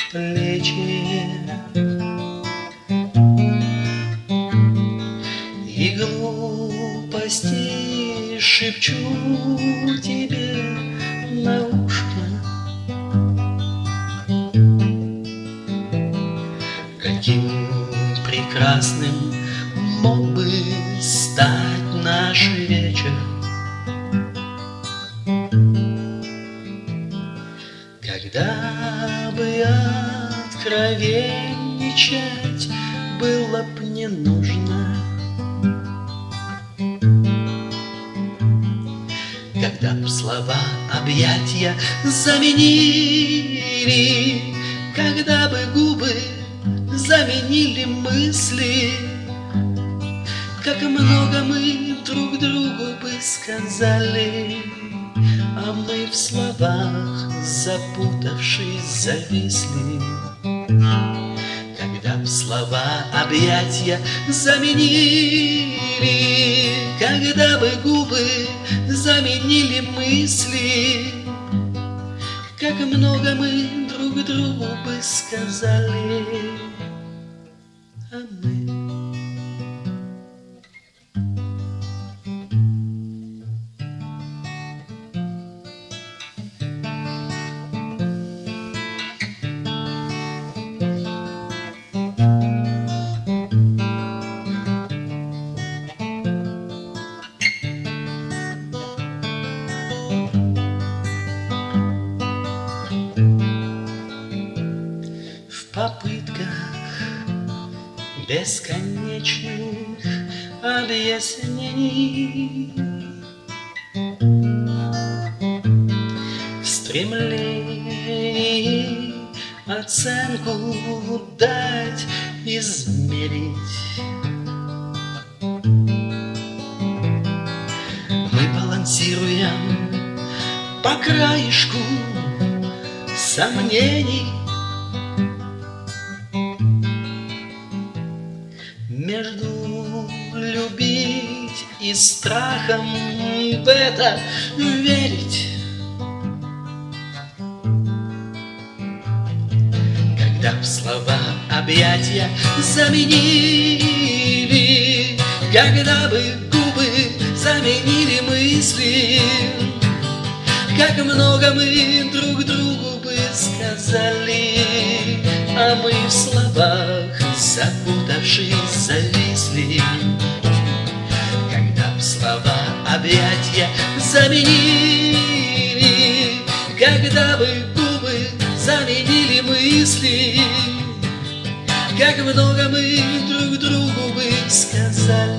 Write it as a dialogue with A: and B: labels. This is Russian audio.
A: плечи. И глупости шепчу тебе на ушко. Каким прекрасным мог бы стать наш вечер, когда бы откровенничать было б не нужно, когда б слова объятия заменили, когда бы губы заменили мысли, как много мы друг другу бы сказали, а мы в словах, запутавшись, зависли. Когда б слова объятия заменили, когда бы губы заменили мысли, как много мы друг другу бы сказали, а мы. В попытках бесконечных объяснений, в стремлении оценку дать, измерить, мы балансируем по краешку сомнений. Между любить и страхом в это верить, когда б слова объятия заменили, когда бы губы заменили мысли, как много мы друг другу бы сказали, а мы в словах, запутавшись, зависли. Когда б слова объятия заменили, когда бы губы заменили мысли, как много мы друг другу бы сказали.